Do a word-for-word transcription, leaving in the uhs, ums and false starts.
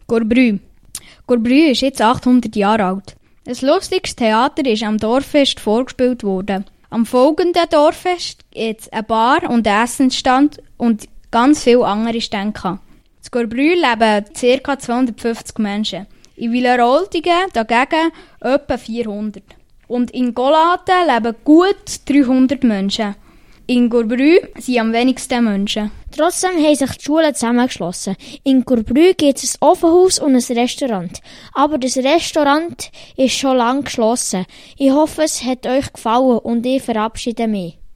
Gurbrü. Gurbrü ist jetzt achthundert Jahre alt. Ein lustiges Theater ist am Dorffest vorgespielt worden. Am folgenden Dorffest gibt es eine Bar und einen Essensstand und ganz viele andere Stände. In Gurbrü leben ca. zweihundertfünfzig Menschen. In Wileroltigen dagegen etwa vierhundert. Und in Golaten leben gut dreihundert Menschen. In Gurbrü sind am wenigsten Menschen. Trotzdem haben sich die Schulen zusammengeschlossen. In Gurbrü gibt es ein Ofenhaus und ein Restaurant. Aber das Restaurant ist schon lange geschlossen. Ich hoffe, es hat euch gefallen und ich verabschiede mich.